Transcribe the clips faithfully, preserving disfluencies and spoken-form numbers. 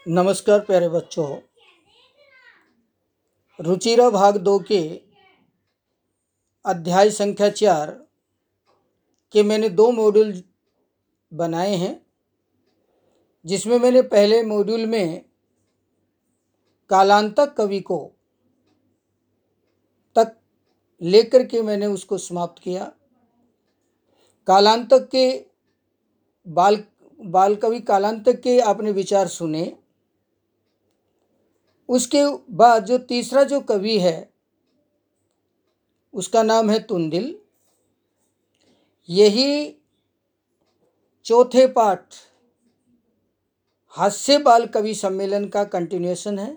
नमस्कार प्यारे बच्चों। रुचिरा भाग दो के अध्याय संख्या चार के मैंने दो मॉड्यूल बनाए हैं, जिसमें मैंने पहले मॉड्यूल में कालांतक कवि को तक लेकर के मैंने उसको समाप्त किया। कालांतक के बाल बाल कवि कालांतक के आपने विचार सुने। उसके बाद जो तीसरा जो कवि है उसका नाम है तुंदिल। यही चौथे पाठ हास्य बाल कवि सम्मेलन का कंटिन्यूएशन है।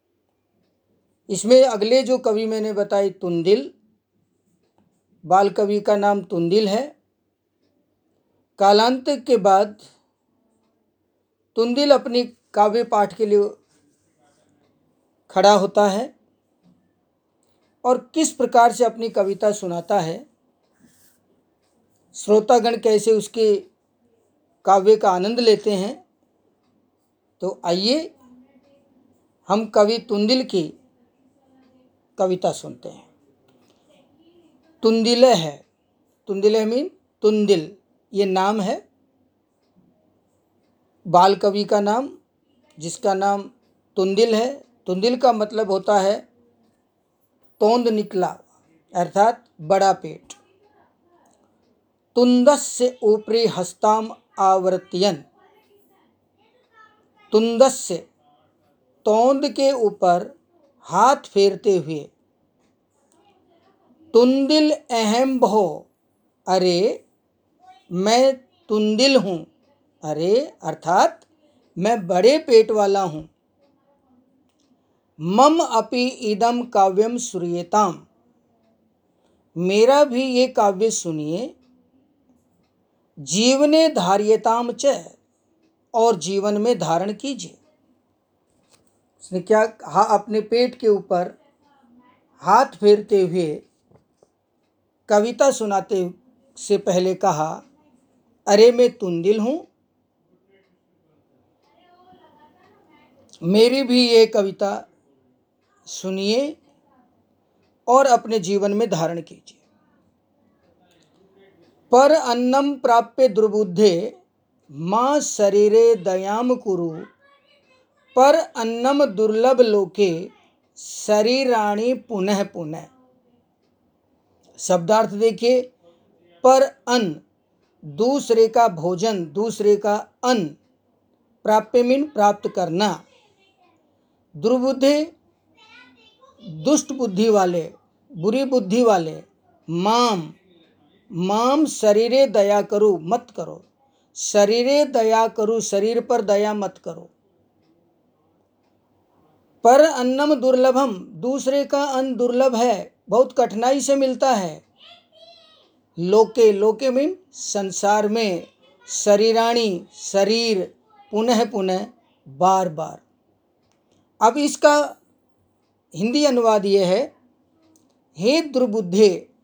इसमें अगले जो कवि मैंने बताए तुंदिल, बाल कवि का नाम तुंदिल है। कालांतक के बाद तुंदिल अपनी काव्य पाठ के लिए खड़ा होता है और किस प्रकार से अपनी कविता सुनाता है, श्रोतागण कैसे उसके काव्य का आनंद लेते हैं। तो आइए हम कवि तुंदिल की कविता सुनते हैं। तुंदिल है, तुंदिल मीन तुंदिल, ये नाम है बाल कवि का नाम, जिसका नाम तुंदिल है। तुंदिल का मतलब होता है तोंद निकला, अर्थात बड़ा पेट। तुंदस्य ऊपरी हस्ताम आवर्तयन, तुंदस्य तोंद के ऊपर हाथ फेरते हुए, तुंदिल अहम भो, अरे मैं तुंदिल हूँ, अरे अर्थात मैं बड़े पेट वाला हूँ। मम अपि इदम काव्यम श्रूयेताम, मेरा भी ये काव्य सुनिए। जीवने धार्यताम च, और जीवन में धारण कीजिए। उसने क्या कहा? अपने पेट के ऊपर हाथ फेरते हुए कविता सुनाते से पहले कहा, अरे मैं तुंदिल हूँ, मेरी भी ये कविता सुनिए और अपने जीवन में धारण कीजिए। पर अन्नम प्राप्य दुर्बुद्धे माँ शरीरे दयाम कुरु, पर अन्नम दुर्लभ लोके शरीराणि पुनः पुनः। शब्दार्थ देखिए, पर अन्न, दूसरे का भोजन, दूसरे का अन्न, प्राप्य मीन प्राप्त करना, दुर्बुद्धे दुष्ट बुद्धि वाले, बुरी बुद्धि वाले, माम माम शरीरे दया करो, मत करो, शरीरे दया करो, शरीर पर दया मत करो। पर अन्नम दुर्लभम, दूसरे का अन्न दुर्लभ है, बहुत कठिनाई से मिलता है। लोके, लोके मीन संसार में, शरीराणी शरीर, पुनः पुनः बार बार। अब इसका हिंदी अनुवाद यह है, हे दुर्बुद्धे,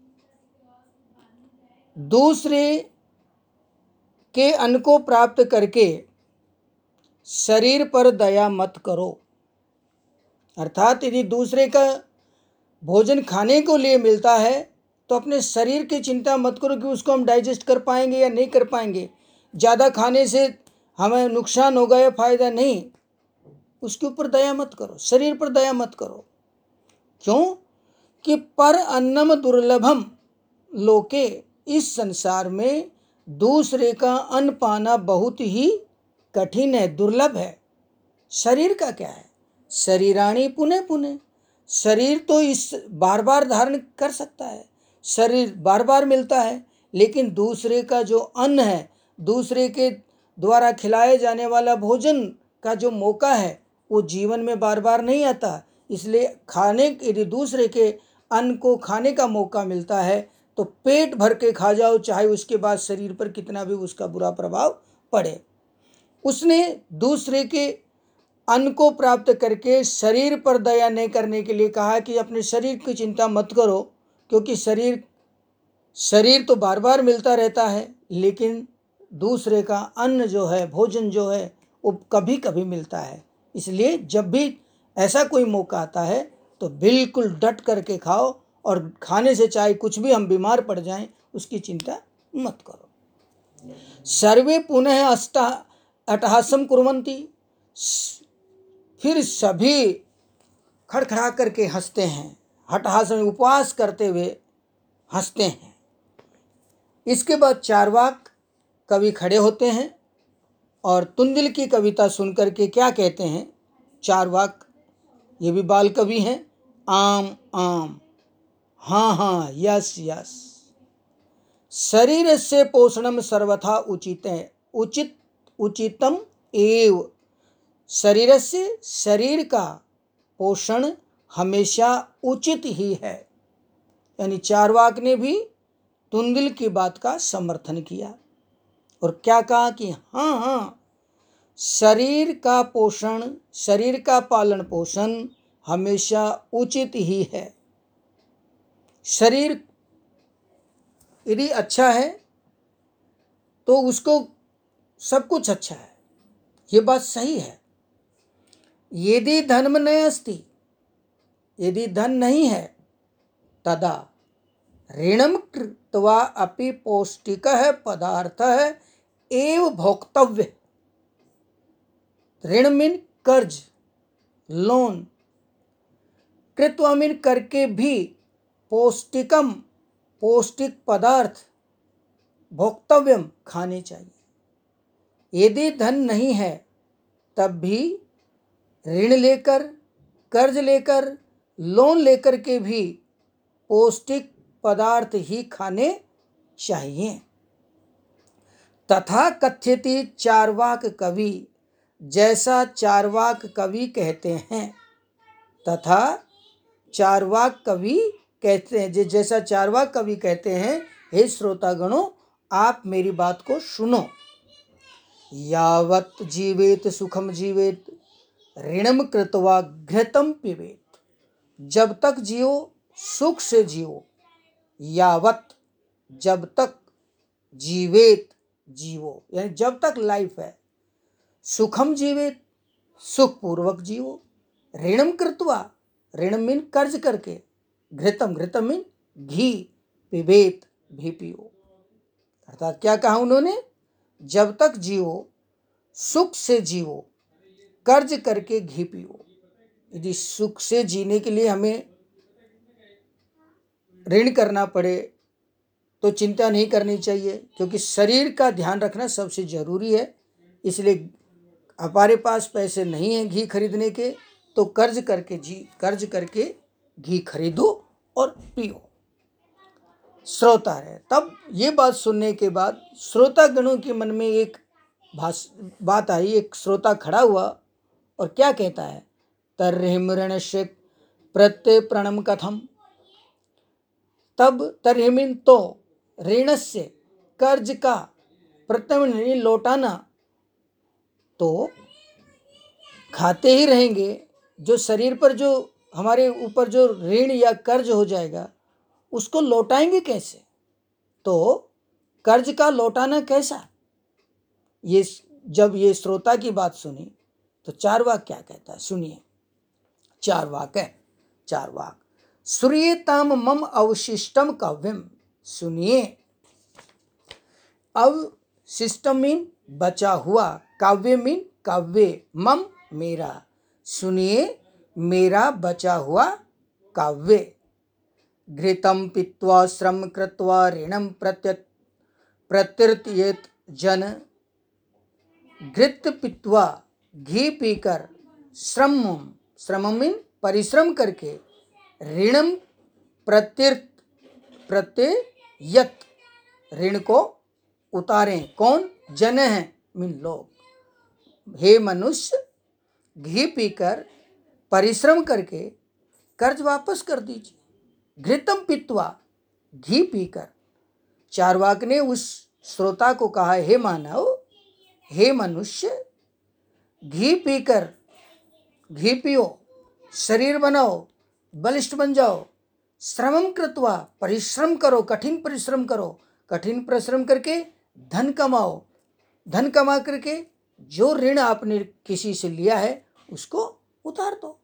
दूसरे के अन्न को प्राप्त करके शरीर पर दया मत करो। अर्थात यदि दूसरे का भोजन खाने को लिए मिलता है तो अपने शरीर की चिंता मत करो कि उसको हम डाइजेस्ट कर पाएंगे या नहीं कर पाएंगे, ज़्यादा खाने से हमें नुकसान होगा या फायदा नहीं, उसके ऊपर दया मत करो, शरीर पर दया मत करो। क्यों? कि पर अन्नम दुर्लभम लोके, इस संसार में दूसरे का अन्न पाना बहुत ही कठिन है, दुर्लभ है। शरीर का क्या है? शरीराणी पुनः पुनः, शरीर तो इस बार बार धारण कर सकता है, शरीर बार बार मिलता है, लेकिन दूसरे का जो अन्न है, दूसरे के द्वारा खिलाए जाने वाला भोजन का जो मौका है, वो जीवन में बार बार नहीं आता। इसलिए खाने, यदि दूसरे के अन्न को खाने का मौका मिलता है तो पेट भर के खा जाओ, चाहे उसके बाद शरीर पर कितना भी उसका बुरा प्रभाव पड़े। उसने दूसरे के अन्न को प्राप्त करके शरीर पर दया नहीं करने के लिए कहा कि अपने शरीर की चिंता मत करो, क्योंकि शरीर शरीर तो बार बार मिलता रहता है, लेकिन दूसरे का अन्न जो है, भोजन जो है, वो कभी कभी मिलता है। इसलिए जब भी ऐसा कोई मौका आता है तो बिल्कुल डट करके खाओ, और खाने से चाहे कुछ भी हम बीमार पड़ जाएं उसकी चिंता मत करो। सर्वे पुनः अष्टा अट्टहासम कुर्वन्ति, फिर सभी खड़खड़ा करके हंसते हैं, हठहासम उपवास करते हुए हंसते हैं। इसके बाद चारवाक कवि खड़े होते हैं और तुंदिल की कविता सुनकर के क्या कहते हैं। चारवाक ये भी बाल कवि हैं। आम आम, हाँ हाँ, यस यस, शरीर से पोषणम सर्वथा उचित है, उचित उचितम एव, शरीर से, शरीर का पोषण हमेशा उचित ही है। यानी चारवाक ने भी तुंदिल की बात का समर्थन किया और क्या कहा कि हाँ हाँ, शरीर का पोषण, शरीर का पालन पोषण हमेशा उचित ही है। शरीर यदि अच्छा है तो उसको सब कुछ अच्छा है, ये बात सही है। यदि धर्म न अस्ति, यदि धन नहीं है, तदा ऋणम कृत्वा अपि पौष्टिकः पदार्थः एव भोक्तव्य। ऋण मीन कर्ज, लोन, कृत्वा मीन करके भी, पौष्टिकम पौष्टिक पदार्थ, भोक्तव्यम खाने चाहिए। यदि धन नहीं है तब भी ऋण लेकर, कर्ज लेकर, लोन लेकर के भी पौष्टिक पदार्थ ही खाने चाहिए। तथा कथ्यति चारवाक कवि, जैसा चारवाक कवि कहते हैं, तथा चारवाक कवि कहते हैं, जैसा चारवाक कवि कहते हैं, हे श्रोतागणों आप मेरी बात को सुनो। यावत जीवेत सुखम जीवेत, ऋणम कृत्वा घृतम पिबेत। जब तक जियो सुख से जियो, यावत जब तक, जीवेत जीवो यानी जब तक लाइफ है, सुखम जीवेत सुख पूर्वक जियो, ऋणम कृत्वा, ऋण मीन कर्ज करके, घृतम, घृतम मीन घी, पिबेत भी पियो। अर्थात क्या कहा उन्होंने, जब तक जियो सुख से जियो, कर्ज करके घी पियो। यदि सुख से जीने के लिए हमें ऋण करना पड़े तो चिंता नहीं करनी चाहिए, क्योंकि शरीर का ध्यान रखना सबसे जरूरी है। इसलिए हमारे पास पैसे नहीं हैं घी खरीदने के, तो कर्ज करके जी कर्ज करके घी खरीदो और पियो। श्रोता है, तब ये बात सुनने के बाद श्रोतागणों के मन में एक भाष बात आई। एक श्रोता खड़ा हुआ और क्या कहता है, तर्हिम ऋणस्य प्रत्यय प्रणम कथम। तब तर्हिमिन तो, ऋणस्य कर्ज का, प्रत्यय लौटाना, तो खाते ही रहेंगे। जो शरीर पर जो हमारे ऊपर जो ऋण या कर्ज हो जाएगा उसको लौटाएंगे कैसे? तो कर्ज का लौटाना कैसा? ये जब ये श्रोता की बात सुनी तो चारवाक क्या कहता है, सुनिए। चारवाक है, चारवाक, श्रूयेताम मम अवशिष्टम काव्यम। सुनिए, अवशिष्टम मीन बचा हुआ, काव्य मीन काव्य, मम मेरा, सुनिए मेरा बचा हुआ काव्य। घृतम पीत्वा श्रम कृत्वा ऋणम प्रत्य प्रत्यर्त्येत जन। घृत पीत्वा घी पीकर, श्रम, श्रम मीन परिश्रम करके, ऋणम प्रत्यर्थ प्रत्ययत, ऋण को उतारें। कौन? जन है मीन लोग। हे मनुष्य, घी पीकर परिश्रम करके कर्ज वापस कर दीजिए। घृतम पीत्वा, घी पीकर। चारवाक ने उस श्रोता को कहा, हे मानव, हे मनुष्य, घी पीकर, घी पियो, शरीर बनाओ, बलिष्ठ बन जाओ। श्रमम कृत्वा, परिश्रम करो, कठिन परिश्रम करो, कठिन परिश्रम करके धन कमाओ, धन कमा करके जो ऋण आपने किसी से लिया है उसको उतार दो।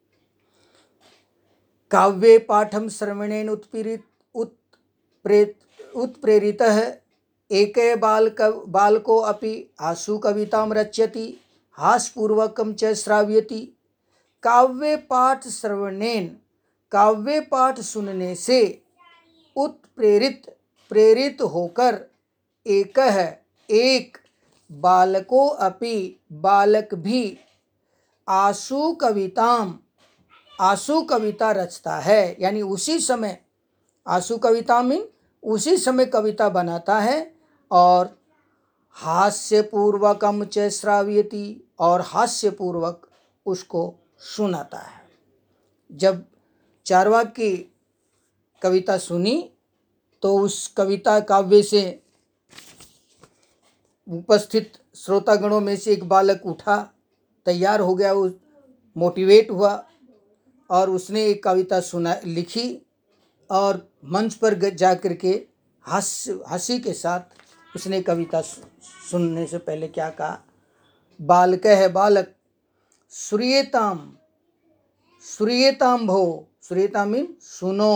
काव्ये पाठम श्रवणेन उत्पीड़ित उत्प्रेत उत्प्रेरितः एके बालक बालको अपि आशु कवितां रचयति हास्यपूर्वकं च श्राव्यति। काव्य पाठ श्रवणेन, काव्य पाठ सुनने से उत्प्रेरित प्रेरित होकर एक है एक बालको अपि बालक भी आशु कविताम आशु कविता रचता है, यानी उसी समय आशु कविता में उसी समय कविता बनाता है और हास्यपूर्वकम च श्राव्यति और हास्यपूर्वक उसको सुनाता है। जब चारवाक की कविता सुनी तो उस कविता काव्य से उपस्थित श्रोतागणों में से एक बालक उठा, तैयार हो गया, वो मोटिवेट हुआ और उसने एक कविता सुना लिखी और मंच पर जा कर के हंस हंसी के साथ उसने कविता सुनने से पहले क्या कहा, बालक है बालक श्रूयताम श्रूयताम भो, श्रूयताम मीन सुनो,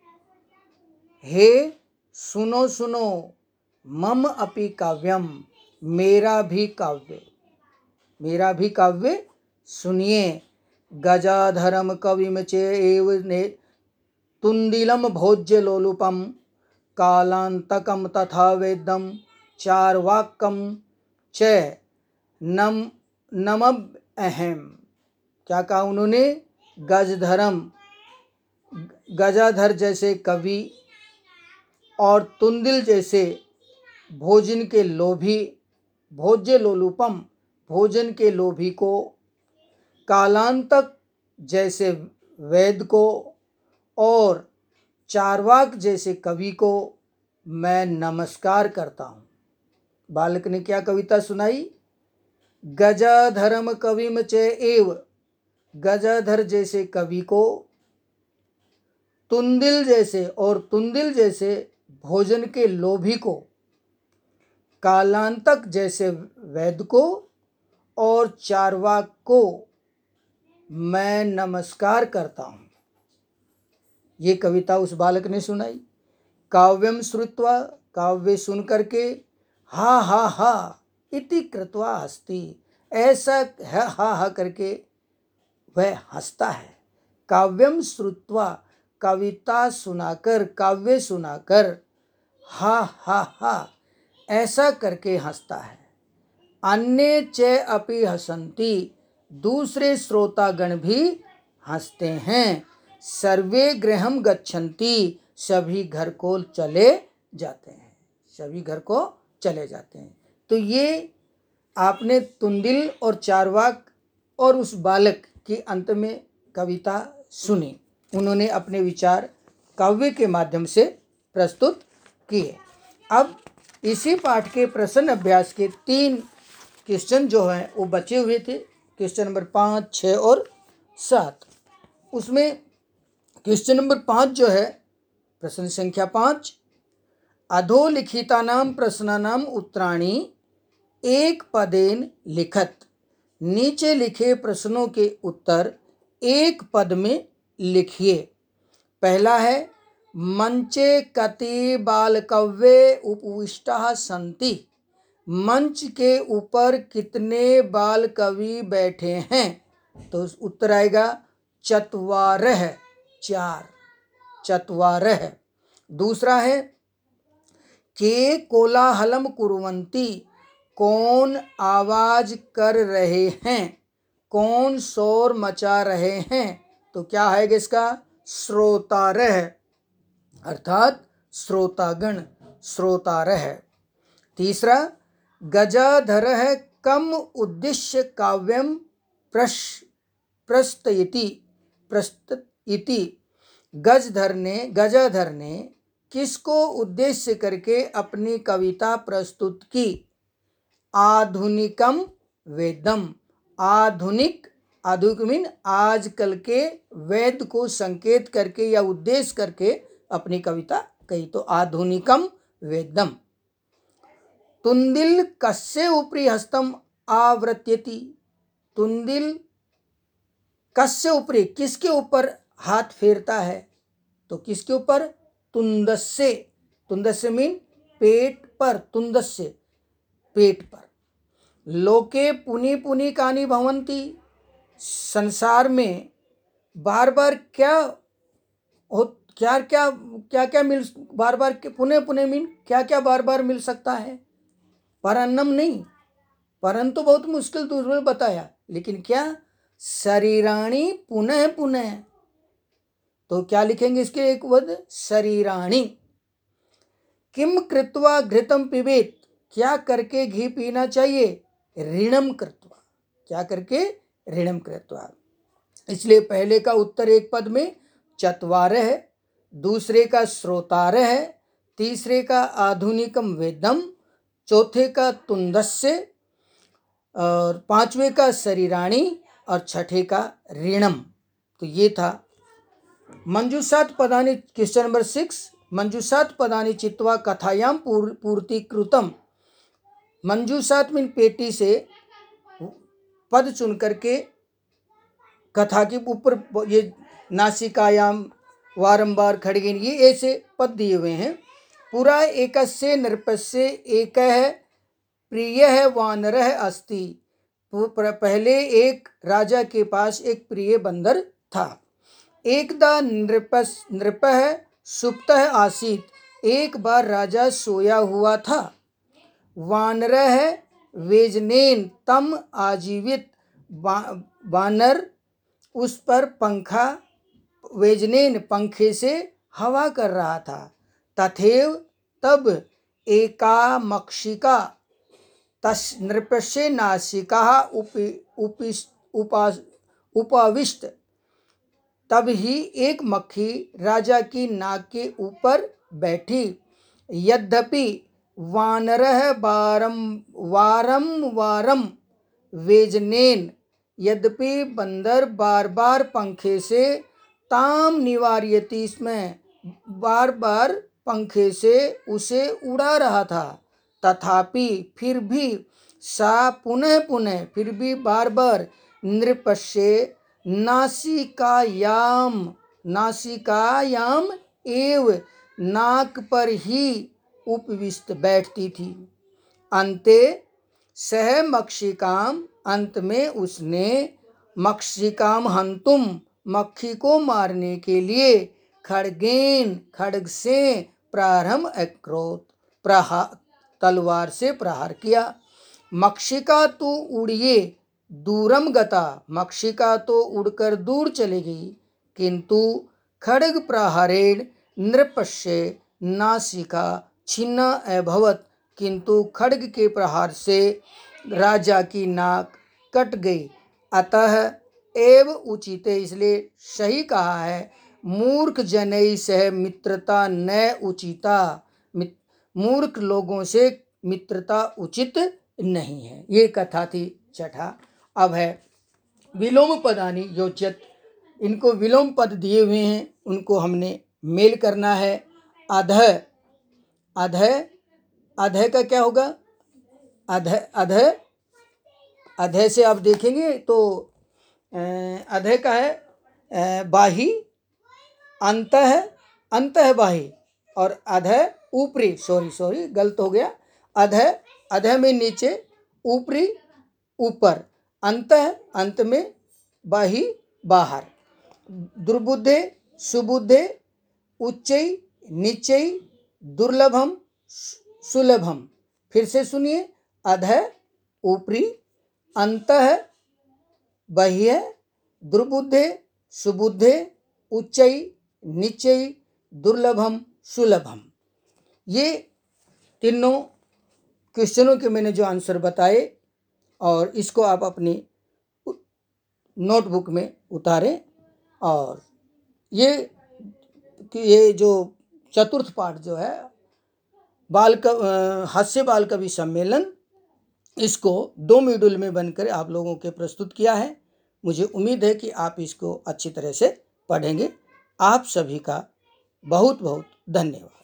हे सुनो सुनो, मम अपि काव्यम, मेरा भी काव्य मेरा भी काव्य सुनिए। गजाधरम कविम चेव ने तुंदिलम भोज्य लोलुपम कालांतकम तथा वेदम चारवाकम च नम नमब अहम। क्या कहा उन्होंने, गजधरम गजाधर जैसे कवि और तुंदिल जैसे भोजन के लोभी, भोज्य लोलुपम भोजन के लोभी को, कालांतक जैसे वेद को और चारवाक जैसे कवि को मैं नमस्कार करता हूँ। बालक ने क्या कविता सुनाई, गजाधरम कविम च एव, गजाधर जैसे कवि को, तुंदिल जैसे और तुंदिल जैसे भोजन के लोभी को, कालांतक जैसे वेद को और चारवाक को मैं नमस्कार करता हूँ। ये कविता उस बालक ने सुनाई। काव्यम श्रुत्वा, काव्य सुन करके, हा हा हा इति कृत्वा हस्ति, ऐसा हा हा हा करके वह हंसता है। काव्यम श्रुत्वा, कविता सुनाकर, काव्य सुनाकर, हा हा हा ऐसा करके हंसता है। अन्य च अपि हसन्ति, दूसरे श्रोतागण भी हंसते हैं। सर्वे गृहम गच्छन्ति, सभी घर को चले जाते हैं, सभी घर को चले जाते हैं। तो ये आपने तुंदिल और चारवाक और उस बालक की अंत में कविता सुनी। उन्होंने अपने विचार काव्य के माध्यम से प्रस्तुत किए। अब इसी पाठ के प्रश्न अभ्यास के तीन क्वेश्चन जो हैं वो बचे हुए थे, क्वेश्चन नंबर पाँच, छः और सात। उसमें क्वेश्चन नंबर पाँच जो है, प्रश्न संख्या पाँच, अधोलिखितानां प्रश्नानां उत्तराणि एक पदेन लिखत, नीचे लिखे प्रश्नों के उत्तर एक पद में लिखिए। पहला है, मंचे कति बालकव्ये उपविष्टाः सन्ति, मंच के ऊपर कितने बाल कवि बैठे हैं? तो उत्तर आएगा चत्वारः, चार, चत्वारः। दूसरा है, के कोलाहलम कुर्वन्ति, कौन आवाज कर रहे हैं, कौन शोर मचा रहे हैं? तो क्या है इसका, श्रोतारः, अर्थात श्रोतागण, श्रोतारः। तीसरा, गजाधरः कम उद्देश्य काव्यम प्रश प्रस्तयति प्रस्तयति, गजधर ने गजाधर ने किसको उद्देश्य करके अपनी कविता प्रस्तुत की? आधुनिकम वेदम, आधुनिक, आधुनिक मीन आजकल के वेद को संकेत करके या उद्देश्य करके अपनी कविता कही, तो आधुनिकम वेदम। तुंदिल कस्य उपरि हस्तम आवृत्यति, तुंदिल कस्य ऊपरी, किसके ऊपर हाथ फेरता है? तो किसके ऊपर? तुंदस्य। तुंदस्य मीन पेट पर, तुंदस्य पेट पर। लोके पुनि पुनि कानि भवन्ति, संसार में बार बार क्या हो, क्या क्या क्या क्या मिल, बार बार पुनः पुनः मीन क्या क्या बार बार मिल सकता है? परन्नम नहीं, परंतु बहुत मुश्किल दूर बताया, लेकिन क्या? शरीराणि पुनः पुनः। तो क्या लिखेंगे इसके एक पद? शरीराणि। किम कृत्वा घृतम पिबेत, क्या करके घी पीना चाहिए? ऋणम कृत्वा, क्या करके? ऋणम कृत्वा। इसलिए पहले का उत्तर एक पद में चत्वारः है, दूसरे का श्रोतारः है, तीसरे का आधुनिकम वेदम, चौथे का तुंदस्य, और पांचवे का शरीराणि, और छठे का ऋणम। तो ये था मंजूषात पदानि। क्वेश्चन नंबर सिक्स, मंजूषात पदानि चित्वा कथायाम पूर, पूर्ति कृतम। मंजूषात मीन पेटी से पद चुन करके कथा के ऊपर ये नासिकायाम वारंबार खड़गेन, ये ऐसे पद दिए हुए हैं। पुरा एकस्य नृपस्य एकः प्रियः वानरः अस्ति। पहले एक राजा के पास एक प्रिय बंदर था। एकदा नृपस नृपः सुप्तः आसीत्, एक बार राजा सोया हुआ था। वानरः वेजनेन तम आजीवित, वानर उस पर पंखा, वेजनेन पंखे से हवा कर रहा था। तथैव तब एका मक्षिका तस् नृपस्य नासिका उपि उपा उपाविष्ट। तब ही एक मक्खी राजा की नाक के ऊपर बैठी। यद्यपि वानरः वारम वारम वारम वेजनेन, यद्यपि बंदर बार बार पंखे से ताम निवार्यति, इसमें बार बार पंखे से उसे उड़ा रहा था। तथापि फिर भी सा पुनः पुनः, फिर भी बार बार नृपस्य नासिकायाम, नासिकायाम एव, नाक पर ही उपविष्ट बैठती थी। अंते सह मक्षिकाम, अंत में उसने मक्षिकाम हंतुम, मक्खी को मारने के लिए खड़गेन, खड़ग से प्रारंभ अक्रोत, प्रहार, तलवार से प्रहार किया। मक्षिका तो उड़िए दूरम गता, मक्षिका तो उड़कर दूर चली गई। किंतु खड्ग प्रहारेण नृपस्य नासिका छिन्ना अभवत, किंतु खड्ग के प्रहार से राजा की नाक कट गई। अतः एव उचिते, इसलिए सही कहा है, मूर्ख जनई सह मित्रता न उचिता, मूर्ख लोगों से मित्रता उचित नहीं है। ये कथा थी छठा। अब है विलोम पदानि योज्यत। इनको विलोम पद दिए हुए हैं, उनको हमने मेल करना है। अधः, अधः, अधः का क्या होगा? अधः, अधः, अधः से आप देखेंगे तो अधः का है बाही, अंतः, अंतः बाही, और अधः ऊपरी, सॉरी सॉरी गलत हो गया। अधः, अधः में नीचे, ऊपरी ऊपर, अंतः अंत में, बाही बाहर। दुर्बुद्धे सुबुद्धे, उच्चै नीचै, दुर्लभम सुलभम। फिर से सुनिए, अधः ऊपरी, अंतः बाह्य, दुर्बुद्धे सुबुद्धे, उच्चै नीचै, दुर्लभम सुलभम। ये तीनों क्वेश्चनों के मैंने जो आंसर बताए, और इसको आप अपनी नोटबुक में उतारें। और ये ये जो चतुर्थ पाठ जो है बाल का हास्य बाल कवि सम्मेलन, इसको दो मॉड्यूल में बनकर आप लोगों के प्रस्तुत किया है। मुझे उम्मीद है कि आप इसको अच्छी तरह से पढ़ेंगे। आप सभी का बहुत बहुत धन्यवाद।